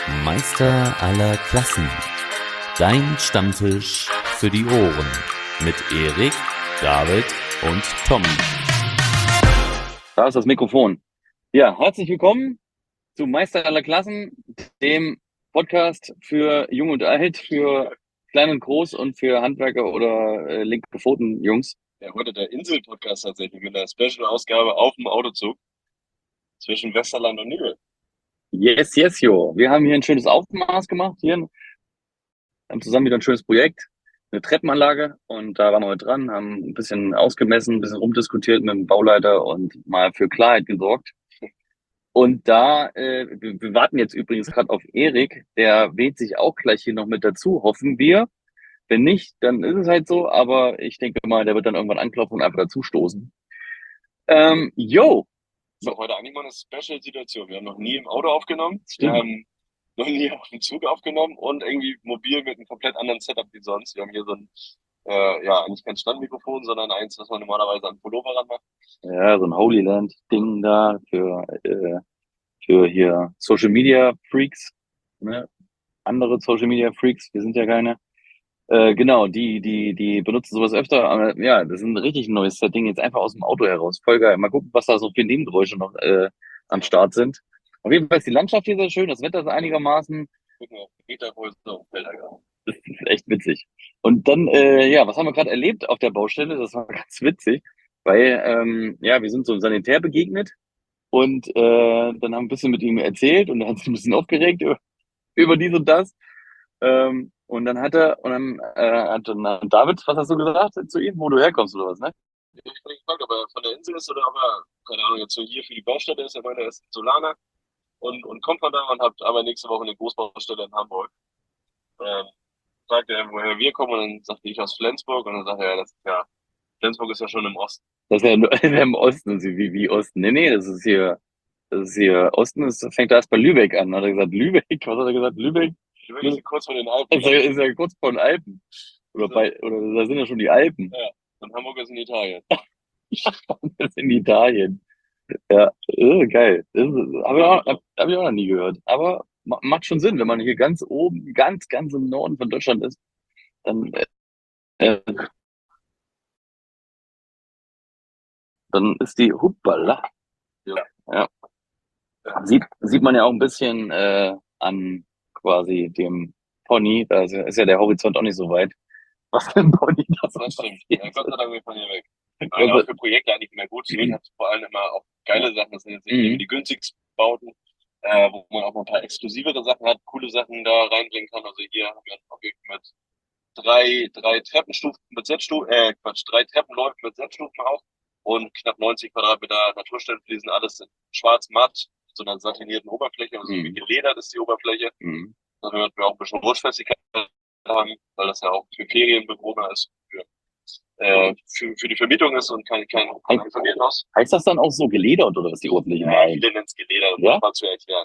Meister aller Klassen. Dein Stammtisch für die Ohren mit Erik, David und Tommy. Da ist das Mikrofon. Ja, herzlich willkommen zu Meister aller Klassen, dem Podcast für Jung und Alt, für Klein und Groß und für Handwerker oder linke Pfoten-Jungs. Ja, heute der Insel-Podcast tatsächlich mit einer Special-Ausgabe auf dem Autozug zwischen Westerland und Nibel. Yes, yes, jo. Wir haben hier ein schönes Aufmaß gemacht. Haben zusammen wieder ein schönes Projekt, eine Treppenanlage. Und da waren wir heute dran, haben ein bisschen ausgemessen, ein bisschen rumdiskutiert mit dem Bauleiter und mal für Klarheit gesorgt. Und wir warten jetzt übrigens gerade auf Erik, der wählt sich auch gleich hier noch mit dazu, hoffen wir. Wenn nicht, dann ist es halt so, aber ich denke mal, der wird dann irgendwann anklopfen und einfach dazu stoßen. Yo! Das ist auch heute eigentlich mal eine Special-Situation. Wir haben noch nie im Auto aufgenommen, Stimmt. wir haben noch nie auf dem Zug aufgenommen und irgendwie mobil mit einem komplett anderen Setup wie sonst. Wir haben hier so ein, eigentlich kein Standmikrofon, sondern eins, was man normalerweise an Pullover ranmacht. Ja, so ein Holy Land-Ding da für hier Social Media Freaks, ne? Andere Social Media Freaks, wir sind ja keine. Genau, die benutzen sowas öfter, aber ja, das ist ein richtig neues Setting, jetzt einfach aus dem Auto heraus. Voll geil. Mal gucken, was da so für Nebengeräusche noch am Start sind. Auf jeden Fall ist die Landschaft hier sehr schön, das Wetter ist einigermaßen, Gucken auf Meterhäuser und Felder. das ist echt witzig. Und dann, was haben wir gerade erlebt auf der Baustelle? Das war ganz witzig, weil, wir sind so im Sanitär begegnet und dann haben wir ein bisschen mit ihm erzählt und er hat sich ein bisschen aufgeregt über dies und das. Und dann hat David, was hast du gesagt zu ihm, wo du herkommst oder was, ne? Ich bin gefragt, ob er von der Insel ist oder ob er, keine Ahnung, jetzt so hier für die Baustelle ist. Er meinte, er ist Solaner und kommt von da und hat aber nächste Woche eine Großbaustelle in Hamburg. Ähm, Fragte er, woher wir kommen, und dann sagte ich aus Flensburg, und dann sagte er, Flensburg ist ja schon im Osten. Das ist ja im Osten, wie Osten. Nee, das ist hier Osten, das fängt erst bei Lübeck an. Hat er gesagt, Lübeck? Was hat er gesagt? Lübeck? Lübeck ist kurz vor den Alpen. Ist ja kurz vor den Alpen. Oder da sind ja schon die Alpen. Ja, und Hamburg ist in Italien. Das ist in Italien. Ja, geil. Hab ich auch noch nie gehört. Aber macht schon Sinn, wenn man hier ganz oben, ganz im Norden von Deutschland ist, dann, äh, dann ist die Huppala. Ja. Sieht man ja auch ein bisschen an quasi dem Pony. Da ist ja der Horizont auch nicht so weit. Was für ein Pony das Das stimmt. passiert. Ja, Gott sei Dank bin ich von hier weg. Aber auch für Projekte eigentlich immer gut. Zurück hat vor allem immer auch geile Sachen. Das sind jetzt nicht immer die günstigsten Bauten, wo man auch noch ein paar exklusivere Sachen hat, coole Sachen da reinbringen kann. Also hier haben wir ein Objekt mit drei Treppenstufen mit drei Treppenläufen mit Setzstufen auch und knapp 90 Quadratmeter Natursteinfliesen, alles in schwarz matt, so einer satinierten Oberfläche, also wie geledert ist die Oberfläche, damit wir auch ein bisschen Rutschfestigkeit haben, weil das ja auch für Ferienbewohner ist, für die Vermietung ist und kein Familienhaus. Heißt das dann auch so geledert oder was die Oberfläche? Ja, viele nennen es geledert, um Ja? das mal zu erklären.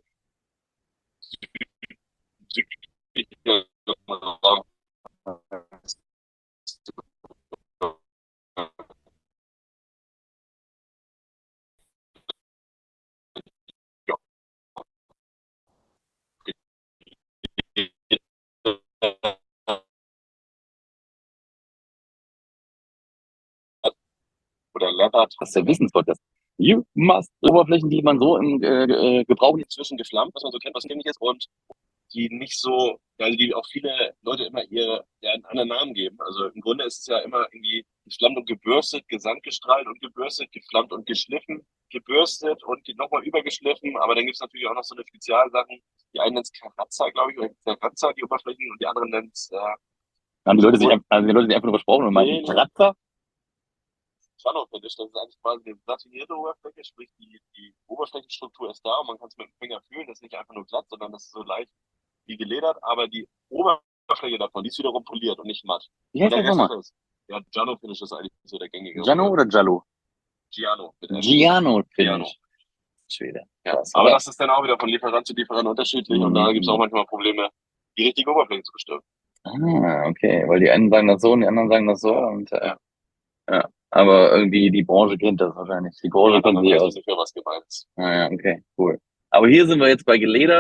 Oder Leopard. Das ist der Wissenspodcast. You must Oberflächen, die man so im Gebrauch nicht. Inzwischen geflammt, was man so kennt, was gängig ist, und die nicht so, also die auch viele Leute immer einen anderen Namen geben. Also im Grunde ist es ja immer irgendwie geflammt und gebürstet, gesandgestrahlt und gebürstet, geflammt und geschliffen, gebürstet und nochmal übergeschliffen. Aber dann gibt es natürlich auch noch so eine Spezialsachen. Die einen nennen es Karazza, glaube ich, oder Karazza, die Oberflächen, und die anderen nennen es Haben die Leute sich einfach nur versprochen und meinten, Kratzer? Finish. Das ist eigentlich quasi eine satinierte Oberfläche, sprich die Oberflächenstruktur ist da und man kann es mit dem Finger fühlen. Das ist nicht einfach nur glatt, sondern das ist so leicht wie geledert, aber die Oberfläche davon, die ist wiederum poliert und nicht matt. Wie heißt das nochmal? Ja, Giano Finish ist eigentlich so der gängige. Giano oder Giallo? Giano. Giano Finish. Schwede. Ja, aber das ist dann auch wieder von Lieferant zu Lieferant unterschiedlich und da gibt es auch manchmal Probleme, die richtige Oberfläche zu bestimmen. Ah, okay, weil die einen sagen das so und die anderen sagen das so und ja. Aber irgendwie die Branche kennt das wahrscheinlich. Die Branche kennt sich aus. Für was gemeint ist. Ah ja, okay, cool. Aber hier sind wir jetzt bei geledert.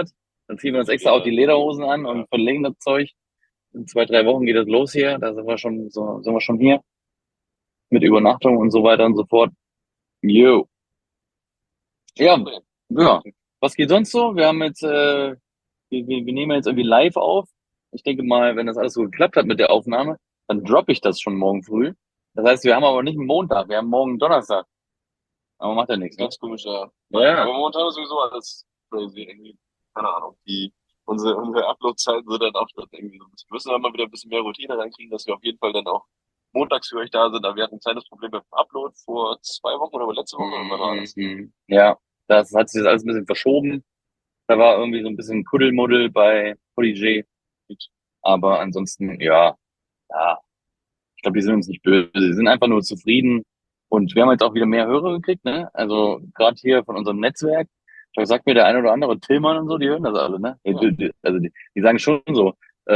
Dann ziehen wir uns extra auch die Lederhosen an und verlegen das Zeug. In 2, 3 Wochen geht das los hier. Da sind wir schon hier. Mit Übernachtung und so weiter und so fort. Jo. Ja, ja. Was geht sonst so? Wir haben jetzt, wir nehmen jetzt irgendwie live auf. Ich denke mal, wenn das alles so geklappt hat mit der Aufnahme, dann droppe ich das schon morgen früh. Das heißt, wir haben aber nicht einen Montag, wir haben morgen Donnerstag. Aber macht ja nichts, ne? Ganz komisch, ja. Ja. Aber momentan ist sowieso alles crazy irgendwie. Keine Ahnung. Unsere Upload-Zeiten sind dann auch schon irgendwie so ein bisschen. Wir müssen dann mal wieder ein bisschen mehr Routine reinkriegen, dass wir auf jeden Fall dann auch montags für euch da sind. Aber wir hatten ein kleines Problem mit dem Upload vor 2 Wochen oder letzte Woche. Oder wann war das? Ja, das hat sich jetzt alles ein bisschen verschoben. Da war irgendwie so ein bisschen Kuddelmuddel bei Polyg. Aber ansonsten, ja. Ich glaube, die sind uns nicht böse. Die sind einfach nur zufrieden. Und wir haben jetzt auch wieder mehr Hörer gekriegt, ne? Also gerade hier von unserem Netzwerk. Da sagt mir der eine oder andere Tillmann und so, die hören das alle, ne? Also die sagen schon so,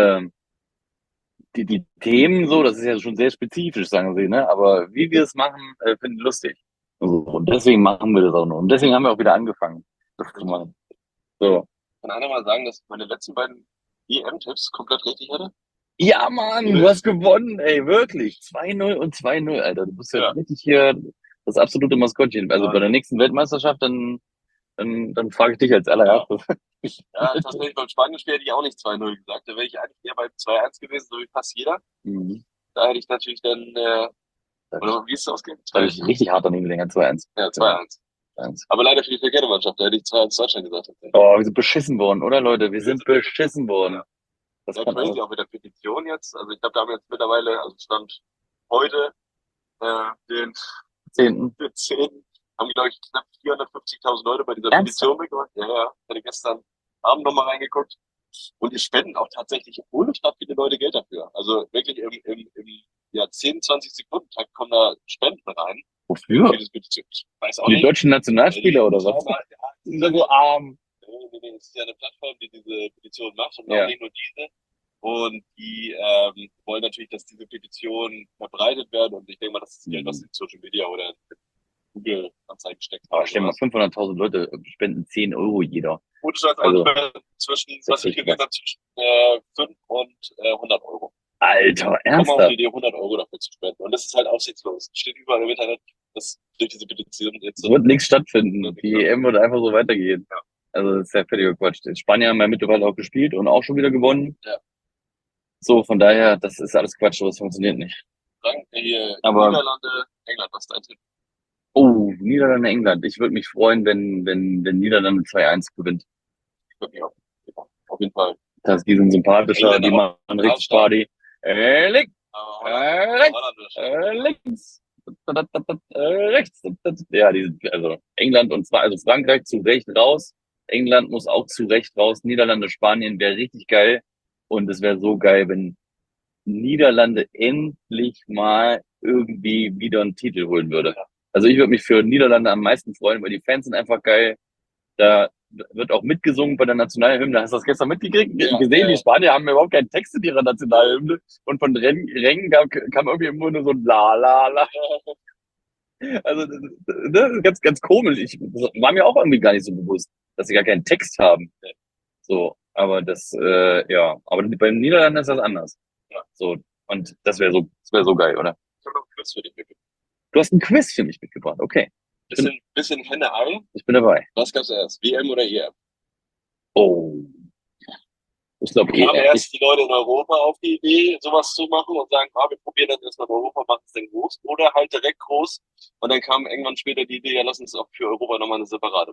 die Themen so, das ist ja schon sehr spezifisch, sagen sie, ne? Aber wie wir es machen, finden die lustig. Und deswegen machen wir das auch noch. Und deswegen haben wir auch wieder angefangen, das zu machen. So. Kann einer mal sagen, dass ich meine letzten beiden EM-Tipps komplett richtig hatte? Ja, Mann, du hast gewonnen, ey, wirklich. 2-0 und 2-0, Alter. Du bist ja richtig hier das absolute Maskottchen. Also bei der nächsten Weltmeisterschaft, dann frage ich dich als allererstes. Ja, tatsächlich beim Spanien-Spiel hätte ich auch nicht 2-0 gesagt. Da wäre ich eigentlich eher beim 2-1 gewesen, so wie fast jeder. Da hätte ich natürlich dann, oder wie ist es ausgegangen? Da habe ich richtig hart daneben gelegen, 2-1. Ja, 2-1. Aber leider für die verkehrte Mannschaft, da hätte ich 2-1 Deutschland gesagt. Oh, wir sind beschissen worden, oder Leute? Wir sind beschissen worden. Das ist crazy, auch mit der Petition jetzt. Also ich glaube, da haben jetzt mittlerweile, also Stand heute, den 10. haben, glaube ich, knapp 450.000 Leute bei dieser Petition mitgemacht. Ja, ich hatte gestern Abend nochmal reingeguckt. Und die spenden auch tatsächlich ohne Stadt viele Leute Geld dafür. Also wirklich im 10, 20 Sekunden Takt kommen da Spenden rein. Wofür? Ich weiß auch die nicht. deutschen Nationalspieler oder was? Die sind so arm. Nee, es ist ja eine Plattform, die diese Petition macht und auch nicht nur diese. Und die wollen natürlich, dass diese Petition verbreitet wird. Und ich denke mal, das ist Geld, was in Social Media oder in Google-Anzeigen steckt. Aber stell mal, 500.000 Leute spenden 10 Euro jeder. Und das zwischen, was ich gesehen habe, zwischen 5 und 100 Euro. Alter, ernsthaft? Komm auf die Idee, 100 Euro dafür zu spenden. Und das ist halt aussichtslos. Steht überall im Internet, dass durch diese Petition jetzt wird nichts stattfinden. Die EM wird einfach so weitergehen. Ja. Also das ist ja völliger Quatsch. Die Spanier haben ja mittlerweile auch gespielt und auch schon wieder gewonnen. Ja. So, von daher, das ist alles Quatsch, das funktioniert nicht. Aber Niederlande, England, was ist dein Tipp? Oh, Niederlande, England. Ich würde mich freuen, wenn Niederlande 2-1 gewinnt. Ich würde mich auch. Auf jeden Fall. Die sind sympathischer, die machen richtig Party. Links. Links. Rechts. Ja, also England und zwar, also Frankreich zu Recht raus. England muss auch zu Recht raus. Niederlande, Spanien wäre richtig geil. Und es wäre so geil, wenn Niederlande endlich mal irgendwie wieder einen Titel holen würde. Also ich würde mich für Niederlande am meisten freuen, weil die Fans sind einfach geil. Da wird auch mitgesungen bei der Nationalhymne. Hast du das gestern mitgekriegt? Gesehen, die Spanier haben überhaupt keinen Text in ihrer Nationalhymne. Und von Rängen kam irgendwie immer nur so ein La, La, La. Also das ist ganz, ganz komisch. Das war mir auch irgendwie gar nicht so bewusst, dass sie gar keinen Text haben. So, aber aber beim Niederlanden ist das anders. Ja. So, und das wäre so geil, oder? Ich habe noch ein Quiz für dich mitgebracht. Du hast ein Quiz für mich mitgebracht, okay. Bisschen Henne-Ei. Ich bin dabei. Was gab's erst? WM oder EM? Oh. Ich glaube Kamen erst die Leute in Europa auf die Idee, sowas zu machen und sagen, wir probieren das erstmal in Europa, machen es dann groß. Oder halt direkt groß. Und dann kam irgendwann später die Idee, ja, lass uns auch für Europa nochmal eine separate.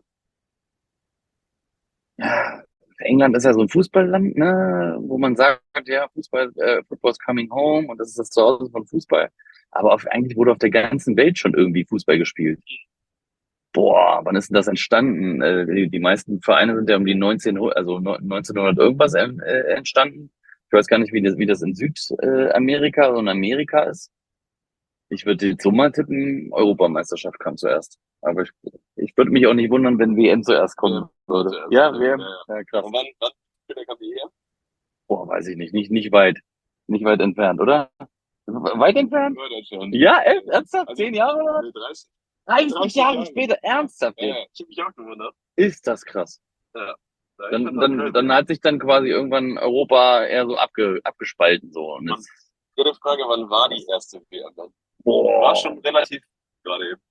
Ja, England ist ja so ein Fußballland, ne, wo man sagt, ja, Football is coming home und das ist das Zuhause von Fußball. Aber eigentlich wurde auf der ganzen Welt schon irgendwie Fußball gespielt. Boah, wann ist denn das entstanden? Die meisten Vereine sind ja um die 1900 irgendwas entstanden. Ich weiß gar nicht, wie das in Südamerika oder in Amerika ist. Ich würde jetzt so mal tippen, Europameisterschaft kam zuerst. Aber ich würde mich auch nicht wundern, wenn WM zuerst kommen würde. Ja, WM. Ja, krass. Und wann kam die EM? Boah, weiß ich nicht. Nicht weit. Nicht weit entfernt, oder? Weit entfernt? Ja, ernsthaft? Also, 10 Jahre oder? 30 Jahre später, ernsthaft? Ja, ich hab mich auch gewundert. Ist das krass. Ja. Dann hat sich dann quasi irgendwann Europa eher so abgespalten. So. Und Und dritte Frage, wann war die erste WM dann? boah. War schon relativ gerade eben.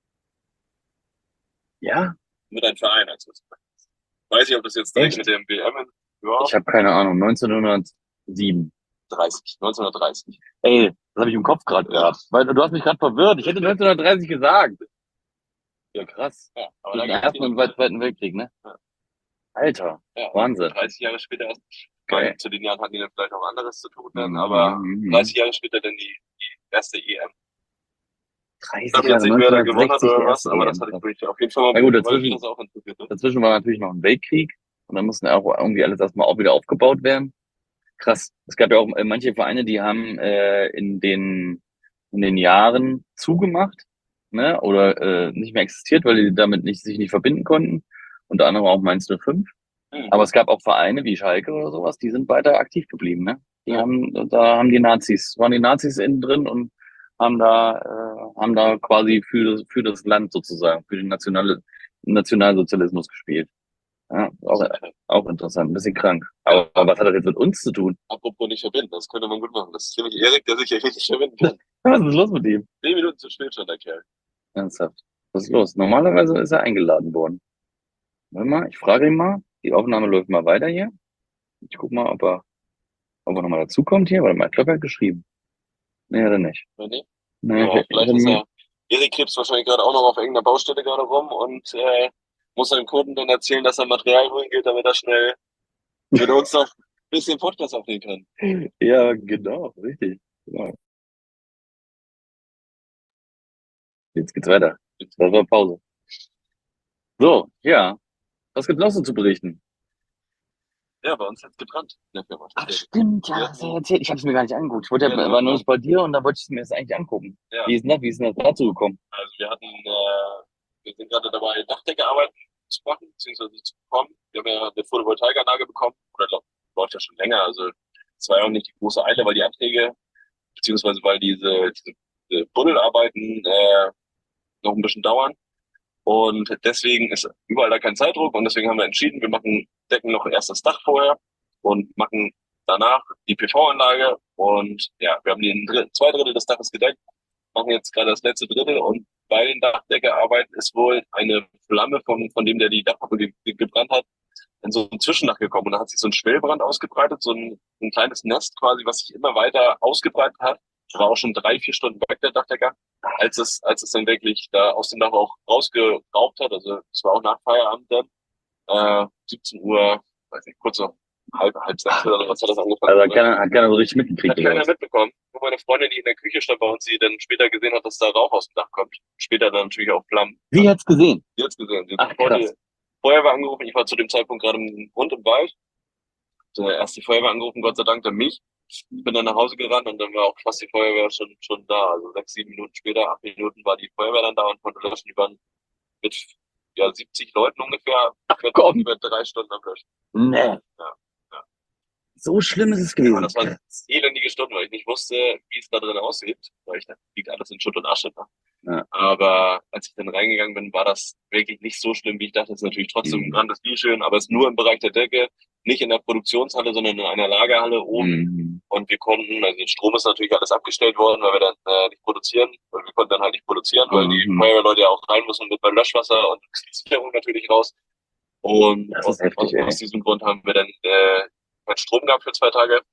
Ja? Mit einem Verein, also. Weiß ich, ob das jetzt direkt Echt? mit dem WM ist. Ja, Ich habe keine Ahnung. 1907. 1930. Ey, das habe ich im Kopf gerade gehabt. Weil du hast mich gerade verwirrt. Ich hätte 1930 gesagt. Ja, krass. Ja, aber Mit da dem Ersten und Zweiten Weltkrieg, ne? Ja. Alter, Ja, Wahnsinn. 30 Jahre später erst. Geil. Zu den Jahren hatten die dann vielleicht noch anderes zu tun, dann, Mhm, aber mhm. 30 Jahre später dann die erste EM. 30 Haben Jahre, jetzt nicht, wer da gewonnen hat 1960 oder die was, erste aber das EM. hatte ich auf jeden Fall mal Na gut, weil mich das auch interessiert. dazwischen war natürlich noch ein Weltkrieg und dann mussten auch irgendwie alles erstmal auch wieder aufgebaut werden. Krass. Es gab ja auch manche Vereine, die haben in den Jahren zugemacht, ne? Oder nicht mehr existiert, weil die damit sich nicht verbinden konnten. Unter anderem auch Mainz 05. Aber es gab auch Vereine wie Schalke oder sowas, die sind weiter aktiv geblieben, ne? Waren die Nazis innen drin und haben da quasi für das Land sozusagen, für den Nationalsozialismus gespielt. Ja, auch interessant, ein bisschen krank. Aber was hat das jetzt mit uns zu tun? Apropos nicht verbinden, das könnte man gut machen. Das ist nämlich Erik, der sich ja richtig verbinden kann. Was ist los mit ihm? 10 Minuten zu spät schon, der Kerl. Ernsthaft. Was ist los? Normalerweise ist er eingeladen worden. Warte mal, ich frage ihn mal. Die Aufnahme läuft mal weiter hier. Ich guck mal, ob er nochmal dazukommt hier. Warte mal, ich glaube, er hat geschrieben. Nee, hat er nicht. Nee? Nee, Ja, vielleicht ist Erik krebst wahrscheinlich gerade auch noch auf irgendeiner Baustelle gerade rum und muss seinem Kunden dann erzählen, dass er Material holen geht, damit er schnell mit uns noch ein bisschen Podcast aufnehmen kann. Ja, genau, richtig. Genau. Jetzt geht's weiter. Das war Pause. So, ja. Was gibt's noch so zu berichten? Ja, bei uns hat's gebrannt in der Firma. Ach, stimmt, ja, hast du ja erzählt. Ich habe es mir gar nicht angeguckt. Ich war nur bei dir und da wollte ich es mir jetzt eigentlich angucken. Ja. Wie ist denn das dazu gekommen? Also wir sind gerade dabei, Dachdeckerarbeiten zu machen, beziehungsweise zu bekommen. Wir haben ja eine Photovoltaikanlage bekommen, oder läuft ja schon länger. Also es war ja auch nicht die große Eile, weil die Anträge, beziehungsweise weil diese Buddelarbeiten noch ein bisschen dauern. Und deswegen ist überall da kein Zeitdruck und deswegen haben wir entschieden, wir decken noch erst das Dach vorher und machen danach die PV-Anlage und ja, wir haben zwei Drittel des Daches gedeckt, machen jetzt gerade das letzte Drittel und bei den Dachdeckerarbeiten ist wohl eine Flamme von dem, der die Dachpappe gebrannt hat, in so ein Zwischendach gekommen und da hat sich so ein Schwellbrand ausgebreitet, so ein kleines Nest quasi, was sich immer weiter ausgebreitet hat. War auch schon 3-4 Stunden weg, der Dachdecker, als es dann wirklich da aus dem Dach auch rausgeraubt hat. Also es war auch nach Feierabend dann. 17 Uhr, weiß nicht, kurz so halb 6 oder was hat das angefangen. Also hat keiner so richtig mitgekriegt. Hat keiner mitbekommen. Nur meine Freundin, die in der Küche stand bei uns, die dann später gesehen hat, dass da Rauch aus dem Dach kommt. Später dann natürlich auch Flammen. Sie hat's gesehen? Sie hat's gesehen. Sie Ach, krass. Feuerwehr angerufen. Ich war zu dem Zeitpunkt gerade mit dem Hund im Wald. Erst die Feuerwehr angerufen, Gott sei Dank, dann mich. Ich bin dann nach Hause gerannt und dann war auch fast die Feuerwehr schon da. Also 6-7 Minuten später, 8 Minuten war die Feuerwehr dann da und konnte löschen. Die waren mit 70 Leuten ungefähr über 3 Stunden am Löschen. Nee. Ja. So schlimm ist es gewesen. Ja, das waren elendige Stunden, weil ich nicht wusste, wie es da drin aussieht. Weil ich dachte, liegt alles in Schutt und Asche. Ja. Aber als ich dann reingegangen bin, war das wirklich nicht so schlimm, wie ich dachte. Es ist natürlich trotzdem Brand ist nie schön, aber es ist nur im Bereich der Decke, nicht in der Produktionshalle, sondern in einer Lagerhalle oben. Und wir konnten, also Strom ist natürlich alles abgestellt worden, weil wir dann nicht produzieren. Und wir konnten dann halt nicht produzieren, weil die Feuerwehrleute ja auch rein müssen mit beim Löschwasser und die Sicherung natürlich raus. Und aus diesem Grund haben wir dann keinen Strom gehabt für 2 Tage.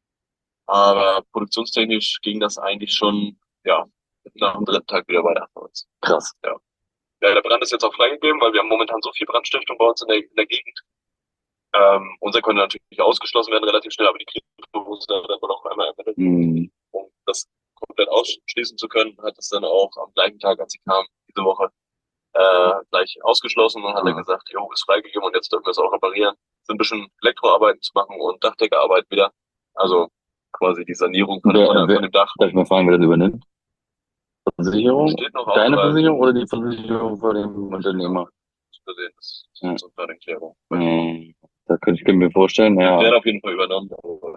Aber produktionstechnisch ging das eigentlich schon, ja, nach dem 3. Tag wieder weiter bei uns. Krass. Ja. Ja, der Brand ist jetzt auch freigegeben, weil wir haben momentan so viel Brandstiftung bei uns in der Gegend. Unser konnte natürlich ausgeschlossen werden relativ schnell, aber die Kripo musste dann wohl auch einmal ermittelt. Um das komplett ausschließen zu können, hat es dann auch am gleichen Tag, als sie kam, diese Woche, gleich ausgeschlossen und hat dann gesagt, jo, ist freigegeben und jetzt dürfen wir es auch reparieren. Sind ein bisschen Elektroarbeiten zu machen und Dachdeckerarbeit wieder. Also quasi die Sanierung von dem Dach. Darf ich mal fragen, wer das übernimmt? Versicherung? Deine aus, Versicherung oder die Versicherung von dem Unternehmer? Das ist so eine Klärung. Da könnte ich mir vorstellen, ja. Das wird auf jeden Fall übernommen.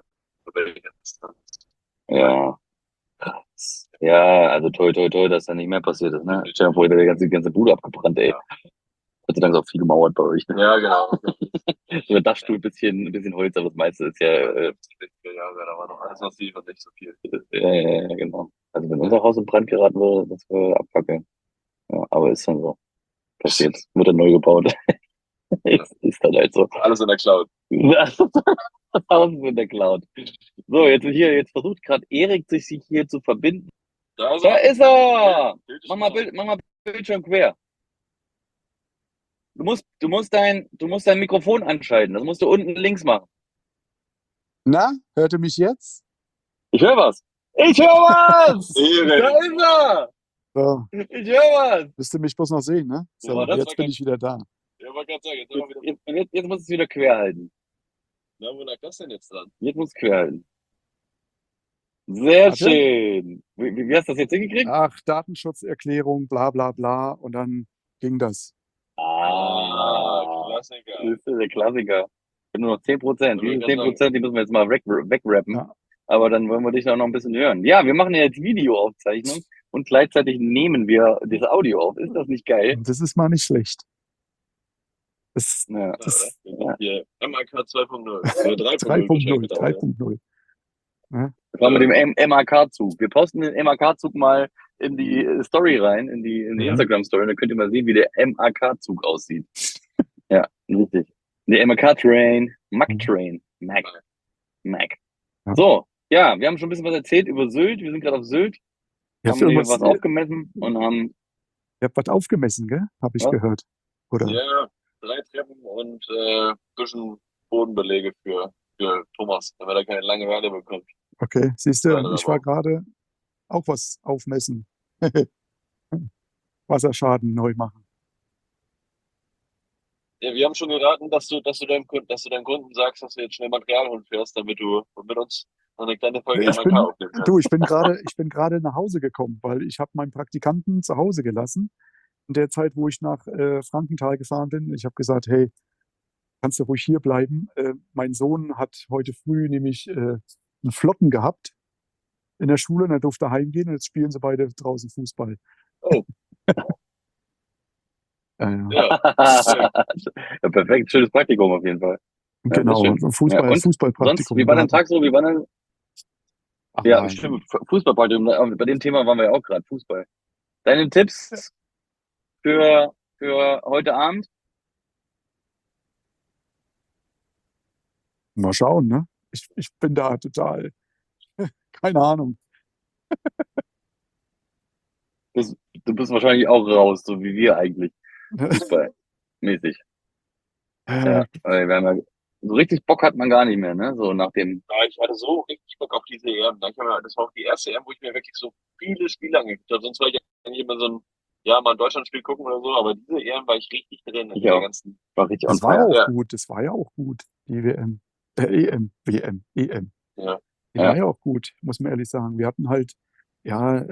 Ja. Ja, also toi, dass da nicht mehr passiert ist, ne? Stell dir vor, die ganze Bude abgebrannt, ey. Gott sei Dank ist auch viel gemauert bei euch, ne? Ja, genau. So ein Dachstuhl, bisschen Holz, aber das meiste ist ja, 60er Jahre, da war noch alles massiv und nicht so viel. ja, genau. Also wenn unser Haus in Brand geraten würde, das wäre abfackeln. Ja, aber ist dann so. Passiert. Wird dann neu gebaut. Ist dann halt so. Alles in der Cloud. Das Haus ist in der Cloud. So, jetzt versucht gerade Erik sich hier zu verbinden. Da ist Da er. ist er! Bild ist Mach mal schon Bild, mach mal Bildschirm quer. Du musst dein Mikrofon anschalten. Das musst du unten links machen. Na, hört ihr mich jetzt? Ich höre was. Ich höre was! Erik. Da ist er! So, Ich höre was! müsst ihr mich bloß noch sehen, ne? So, Ja, das jetzt war bin ganz- ich wieder da. Ja, wollte gerade sagen, jetzt haben wir wieder. Jetzt musst du es wieder quer halten. Na, wo lag das denn jetzt dran? Jetzt musst du quer halten. Sehr Warte. schön. Wie hast du das jetzt hingekriegt? Ach, Datenschutzerklärung, bla bla bla. Und dann ging das. Klassiker. Das ist der Klassiker. Nur noch 10%. Ja, Diese kann 10%, die müssen wir jetzt mal wegrappen. Ja. Aber dann wollen wir dich auch noch ein bisschen hören. Ja, wir machen ja jetzt Videoaufzeichnung und gleichzeitig nehmen wir das Audio auf. Ist das nicht geil? Das ist mal nicht schlecht. Das Ja. Das- Hier, MAK 2.0. Oder 3.0. 3.0, 3.0. Das war mit dem MAK-Zug. Wir posten den MAK-Zug mal in die Story rein, in die Mhm. Instagram-Story. Dann könnt ihr mal sehen, wie der MAK-Zug aussieht. Ja, richtig. Der MAK-Train, Mac-Train, Mac. Ja. So, ja, wir haben schon ein bisschen was erzählt über Sylt. Wir sind gerade auf Sylt, Ihr haben habt hier irgendwas, was aufgemessen und haben, ihr habt was aufgemessen, gell? Habe ich Ja. gehört. Oder? Ja, 3 Treppen und bisschen Bodenbelege für Thomas, damit er keine Langeweile bekommt. Okay, siehst du, Leider ich war aber. gerade auch was aufmessen. Wasserschaden neu machen. Ja, wir haben schon geraten, dass du deinem Kunden sagst, dass du jetzt schnell Material holen fährst, damit du mit uns noch eine kleine Folge Ich MAK bin, aufnehmen kannst. du, ich bin gerade nach Hause gekommen, weil ich habe meinen Praktikanten zu Hause gelassen. In der Zeit, wo ich nach Frankenthal gefahren bin, ich habe gesagt, hey, kannst du ruhig hier bleiben. Mein Sohn hat heute früh nämlich einen Flocken gehabt in der Schule und er durfte heimgehen und jetzt spielen sie beide draußen Fußball. Oh. Ja. Ja, ja, perfekt, schönes Praktikum auf jeden Fall. Ja, Genau, sehr schön. ein Fußball, Ja, und Fußballpraktikum. Sonst, wie war dein Tag so? Wie war dein, Ach, ja, nein. stimmt, Fußballpraktikum. Bei dem Thema waren wir ja auch gerade, Fußball. Deine Tipps für heute Abend? Mal schauen, ne? Ich bin da total, keine Ahnung. Du bist wahrscheinlich auch raus, so wie wir eigentlich. Fußballmäßig. Ja, weil wir haben ja, so richtig Bock hat man gar nicht mehr, ne? So nach dem. ja, ich hatte so richtig Bock auf diese EM. Das war auch die erste EM, wo ich mir wirklich so viele Spiele angeguckt habe. Sonst war ich eigentlich immer so mal ein Deutschlandspiel gucken oder so, aber diese EM war ich richtig drin in Ich der auch. ganzen. War richtig Das on war fire. auch Ja. gut, das war ja auch gut, die WM. EM, WM, EM. Ja. Die Ja. war ja auch gut, muss man ehrlich sagen. Wir hatten halt, ja,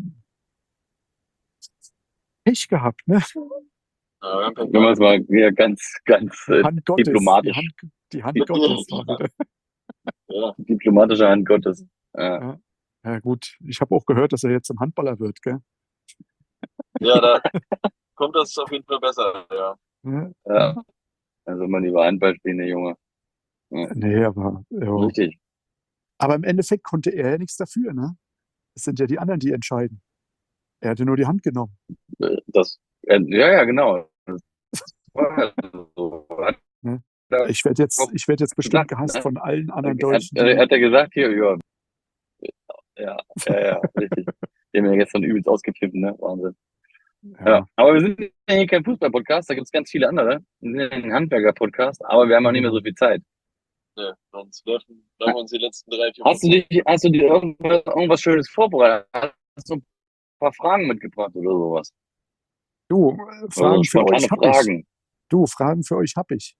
Pech gehabt, ne? Wenn man es mal wieder ganz Hand Gottes, diplomatisch. die Hand Gottes war wieder. Ja. Diplomatische Hand Gottes. Ja. Ja gut, ich habe auch gehört, dass er jetzt ein Handballer wird, gell? Ja, da kommt das auf jeden Fall besser, ja. Ja. Also man lieber Handball spielen, der Junge. Nee, aber, ja. Richtig. Aber im Endeffekt konnte er ja nichts dafür, ne? Es sind ja die anderen, die entscheiden. Er hatte nur die Hand genommen. Ja, genau. Das war so. Ne? Ja. Ich werde jetzt bestimmt gesagt, gehasst ne? von allen anderen Hat Deutschen. er gesagt, hier, ja, richtig. Die haben ja gestern übelst ausgepfiffen, ne? Wahnsinn. Ja. Aber wir sind ja hier kein Fußball-Podcast, da gibt es ganz viele andere. Wir sind ja ein Handwerker-Podcast, aber wir haben auch nicht mehr so viel Zeit. Ja, sonst laufen wir uns die letzten 3-4 Hast du dir irgendwas Schönes vorbereitet? Hast du ein paar Fragen mitgebracht oder sowas? Du, Fragen Also für euch spontane habe ich. Fragen. Du, Fragen für euch habe ich.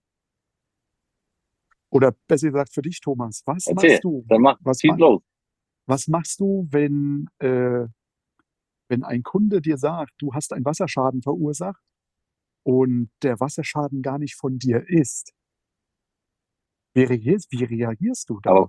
Oder besser gesagt für dich, Thomas. Was Erzähl, machst du? dann schieß los. Was machst du, wenn ein Kunde dir sagt, du hast einen Wasserschaden verursacht und der Wasserschaden gar nicht von dir ist? Wie reagierst du da? Aber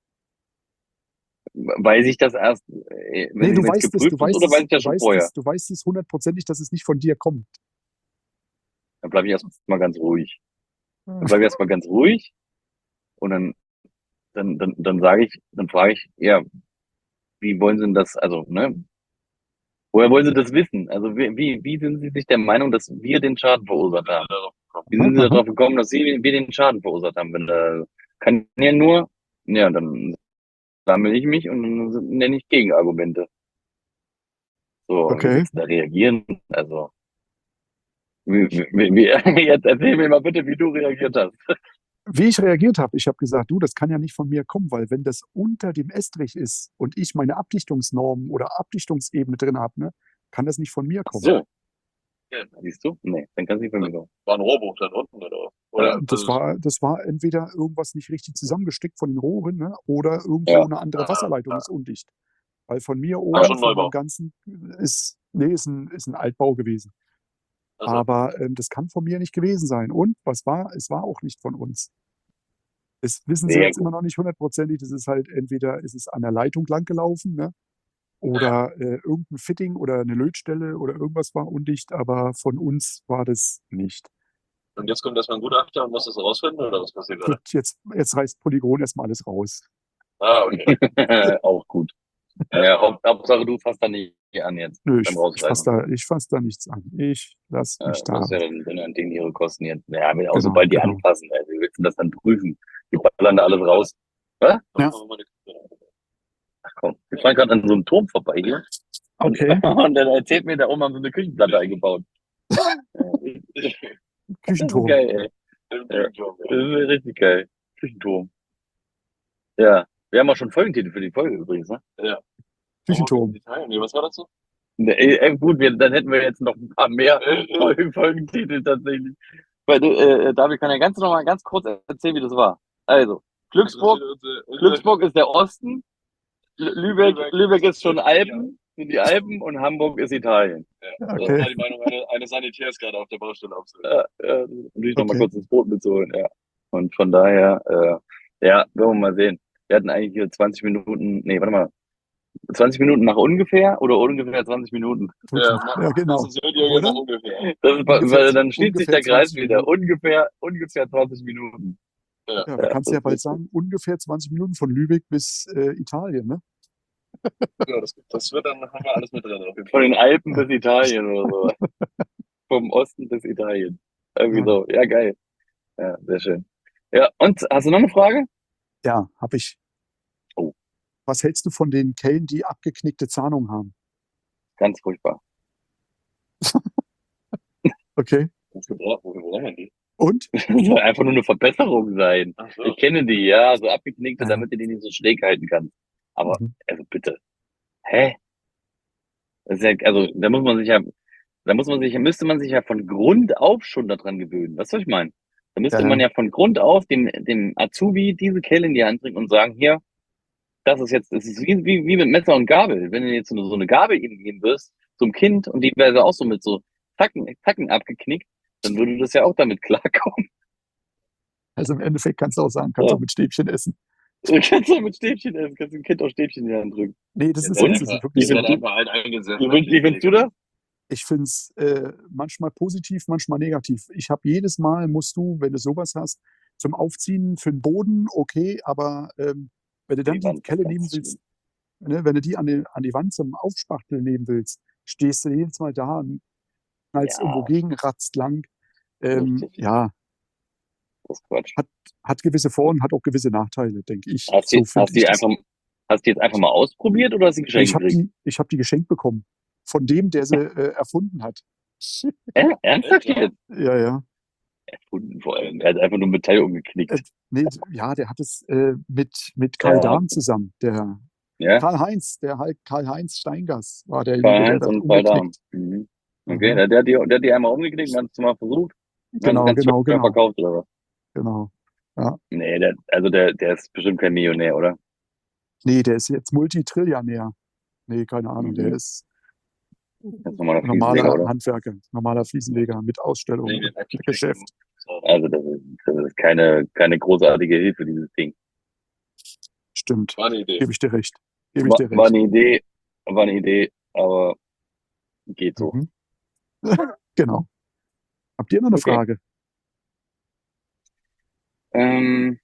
weiß ich das erst, wenn Nee, du es weißt es, geprüft ist, oder weiß ich das schon vorher? du weißt es hundertprozentig, dass es nicht von dir kommt. Dann bleibe ich erstmal ganz ruhig. Dann bleibe ich erstmal ganz ruhig und dann frage ich, ja, wie wollen Sie denn das, also, ne, woher wollen Sie das wissen? Also, wie sind Sie sich der Meinung, dass wir den Schaden verursacht haben? Wie sind Sie Aha. darauf gekommen, dass wir den Schaden verursacht haben? Kann ja nur, ja, dann sammle ich mich und dann nenne ich Gegenargumente. So, wie Okay. willst du da reagieren? Also, jetzt erzähl mir mal bitte, wie du reagiert hast. Wie ich reagiert habe, ich habe gesagt, du, das kann ja nicht von mir kommen, weil wenn das unter dem Estrich ist und ich meine Abdichtungsnormen oder Abdichtungsebene drin habe, ne, kann das nicht von mir Ach kommen. so, siehst du? Nee, dann kann es nicht von mir kommen. War ein Rohrbruch dann unten, oder? Oder Das war entweder irgendwas nicht richtig zusammengesteckt von den Rohren, ne, oder irgendwo Ja, eine andere Wasserleitung ist undicht. Weil von mir war oben, schon von dem Neubau. Ganzen, ist ein Altbau gewesen. Also, Aber das kann von mir nicht gewesen sein. Und was war? Es war auch nicht von uns. Das wissen sie sehr jetzt immer gut. noch nicht hundertprozentig. Das ist halt entweder ist es an der Leitung lang gelaufen, ne? Oder irgendein Fitting oder eine Lötstelle oder irgendwas war undicht, aber von uns war das nicht. und jetzt kommt erstmal ein Gutachter und muss das rausfinden, oder was passiert gerade? Gut, jetzt reißt Polygon erstmal alles raus. Ah, okay. Auch gut. Ja, Hauptsache, du fasst da nicht an jetzt Nö, beim Rausreißen. ich fass da nichts an. Ich lass mich da. Das ist ja dann Ding ihre Kosten jetzt. Ja, aber auch Genau, sobald die genau. anfassen, also, wie willst du das dann prüfen? Die ballern da alles raus. Was? Ja. Ach komm, wir fahren gerade an so einem Turm vorbei hier. Okay. Und dann erzählt mir, da oben haben sie eine Küchenplatte eingebaut. Das ist Küchenturm. geil, ey. Ja, das ist richtig geil. Küchenturm. Ja, wir haben auch schon Folgentitel für die Folge übrigens, ne? Ja. Küchenturm. Nee, was war das so? Gut, dann hätten wir jetzt noch ein paar mehr Folgentitel tatsächlich. Weil, David kann ja ganz nochmal ganz kurz erzählen, wie das war. Also, Glücksburg ist der Osten, Lübeck ist schon Alpen, sind die Alpen und Hamburg ist Italien. Das Okay. war die Meinung eines Sanitärs gerade auf der Baustelle aufzunehmen. Natürlich noch mal Okay. kurz ins Boot mitzuholen, ja. Und von daher, ja, werden wir mal sehen. Wir hatten eigentlich hier 20 Minuten, nee, warte mal, 20 Minuten nach ungefähr oder ungefähr 20 Minuten? Ja, Ja, genau. Das ist ja Oder? noch ungefähr. Das ist, Ungefähr- dann schließt sich ungefähr der Kreis 20 wieder. Minuten. Ungefähr 20 Minuten. Ja, da Ja, kannst du ja das bald ist- sagen, ungefähr 20 Minuten von Lübeck bis Italien, ne? Ja, das wird dann, haben wir alles mit drin. Auf jeden Von Fall. den Alpen bis Italien oder so. Vom Osten bis Italien. Irgendwie Ja. so. Ja, geil. Ja, sehr schön. Ja, und hast du noch eine Frage? Ja, hab ich. Oh. Was hältst du von den Kellen, die abgeknickte Zahnung haben? Ganz furchtbar. Okay. Wofür brauchen wir die? Und? Das soll einfach nur eine Verbesserung sein. Ach so. Ich kenne die, ja, so abgeknickte, Ja. damit du die nicht so schräg halten kannst. Aber, Mhm. also bitte. Hä? Das ist ja, also, müsste man sich ja von Grund auf schon daran gewöhnen. Was soll ich meinen? Da müsste Ja, man ja. ja von Grund auf dem Azubi diese Kelle in die Hand bringen und sagen, hier, das ist wie mit Messer und Gabel. Wenn du jetzt so eine Gabel ihm geben wirst, zum Kind, und die wäre auch so mit so Zacken abgeknickt, dann würde das ja auch damit klarkommen. Also im Endeffekt kannst du auch sagen, kannst Ja. auch mit Stäbchen essen. Du kannst doch mit Stäbchen essen, kannst dem Kind auch Stäbchen in die Hand drücken. Nee, das ist Und? jetzt das ist wirklich Wie so. findest du- einfach alt eingesetzt. Wie findest du das? Ich finde es manchmal positiv, manchmal negativ. Ich habe jedes Mal, musst du, wenn du sowas hast, zum Aufziehen für den Boden, okay, aber wenn du dann die Wand, Kelle das nehmen ist willst, ne, wenn du die an die Wand zum Aufspachteln nehmen willst, stehst du jedes Mal da und knallst irgendwo Ja, gegen, ratzt lang. richtig. Ja, Das ist Quatsch. hat gewisse Vor- und hat auch gewisse Nachteile, denke ich. Hast So du finde ich das. hast du jetzt einfach mal ausprobiert oder hast du die geschenkt Ich habe gekriegt? hab die geschenkt bekommen. Von dem, der sie erfunden hat. Ernsthaft Ja. jetzt? Ja, ja. Erfunden vor allem. Er hat einfach nur Metall umgeknickt. Nee, ja, der hat es mit Karl Ja. Dahn zusammen. Der Ja? Karl-Heinz Steingass war derjenige, der Karl-Heinz das und Paul Dahm. umgeknickt. Mhm. Okay, Aha. der hat die einmal umgeknickt und hat es mal versucht. Dann Genau, ganz genau, teuer genau, verkauft oder was? genau. Nee, der ist bestimmt kein Millionär, oder? Nee, der ist jetzt Multitrillionär. Nee, keine Ahnung, der Mhm. ist Das ist nochmal ein normaler Fliesenleger, oder? Handwerker, normaler Fliesenleger mit Ausstellung, Nee, mit Geschäft. Also das ist keine großartige Hilfe, dieses Ding. Stimmt, War eine Idee. gebe ich dir recht. War eine Idee, aber geht so. Mhm. Genau. Habt ihr noch eine Okay. Frage? Ähm,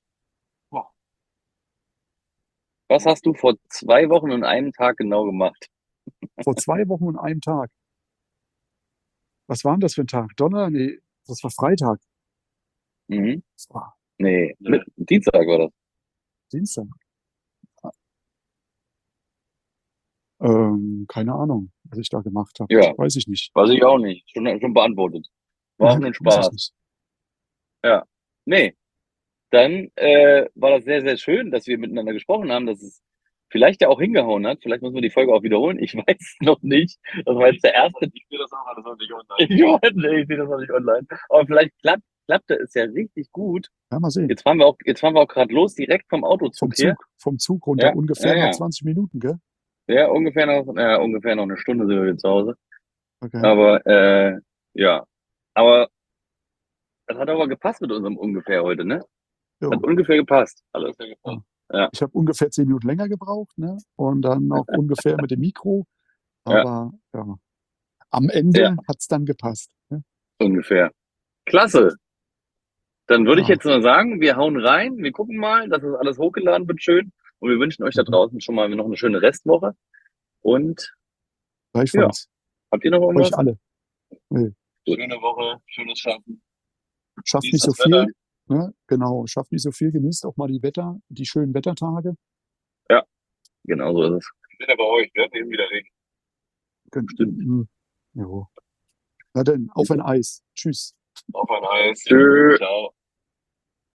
was hast du vor 2 Wochen und einem Tag genau gemacht? Vor 2 Wochen und einem Tag. Was war denn das für ein Tag? Nee, das war Freitag. Mhm. Das war Nee, Dienstag war das. Dienstag. Keine Ahnung, was ich da gemacht habe. Ja, Weiß ich nicht. weiß ich auch nicht. Schon beantwortet. War auch nur ein Weiß ich Spaß. nicht. Ja. Nee, dann war das sehr, sehr schön, dass wir miteinander gesprochen haben, dass es vielleicht ja auch hingehauen hat. Vielleicht müssen wir die Folge auch wiederholen. Ich weiß es noch nicht. Das war jetzt der erste. Ich sehe das auch alles noch nicht online. Ich sehe das noch nicht online. Aber vielleicht klappte es ja richtig gut. Ja, mal sehen. Jetzt fahren wir auch gerade los, direkt vom Autozug hier. Vom Zug runter. Ja, Ungefähr ja, noch ja. 20 Minuten, gell? Ja, ungefähr noch eine Stunde sind wir jetzt zu Hause. Okay. Aber ja. Aber das hat aber gepasst mit unserem ungefähr heute, ne? Jo. Hat ungefähr gepasst. Alles sehr gefallen. Ja. Ich habe ungefähr 10 Minuten länger gebraucht, ne? Und dann noch ungefähr mit dem Mikro. Ja. Aber ja, am Ende Ja. hat es dann gepasst. Ne? Ungefähr. Klasse. Dann würde ich Ja. jetzt nur sagen, wir hauen rein, wir gucken mal, dass das alles hochgeladen wird schön. Und wir wünschen euch da draußen schon mal noch eine schöne Restwoche. Und Gleichfalls. habt ihr noch Euch irgendwas? alle. Nee. Schöne Woche, schönes Schaffen. Schafft Genießt nicht so das Wetter. viel. Ne? Genau, schafft nicht so viel. Genießt auch mal die schönen Wettertage. Genau so ist es. Wetter bei euch, wir werden eben wieder reden. Stimmt. Jo. Na denn, auf ein Eis. Tschüss. Auf ein Eis. Tschö. Ciao.